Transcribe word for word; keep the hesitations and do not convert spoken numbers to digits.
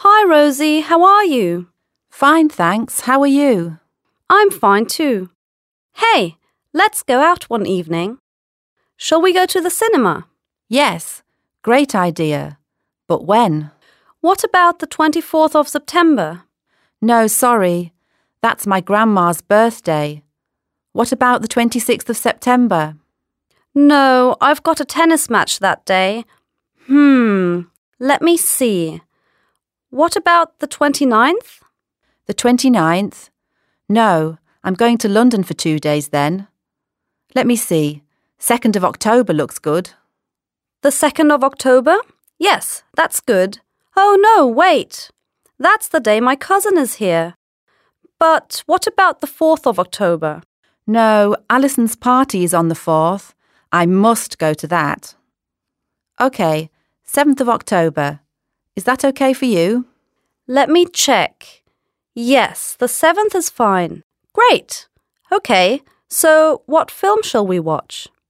Hi, Rosie. How are you? Fine, thanks. How are you? I'm fine too. Hey, let's go out one evening. Shall we go to the cinema? Yes, great idea. But when? What about the twenty-fourth of September? No, sorry. That's my grandma's birthday. What about the twenty-sixth of September? No, I've got a tennis match that day. Hmm, let me see. What about the twenty-ninth? The twenty-ninth? No, I'm going to London for two days then. Let me see. second of October looks good. The second of October? Yes, that's good. Oh no, wait. That's the day my cousin is here. But what about the fourth of October? No, Alison's party is on the fourth. I must go to that. OK, seventh of October. Is that OK for you? Let me check. Yes, the seventh is fine. Great. OK, so what film shall we watch?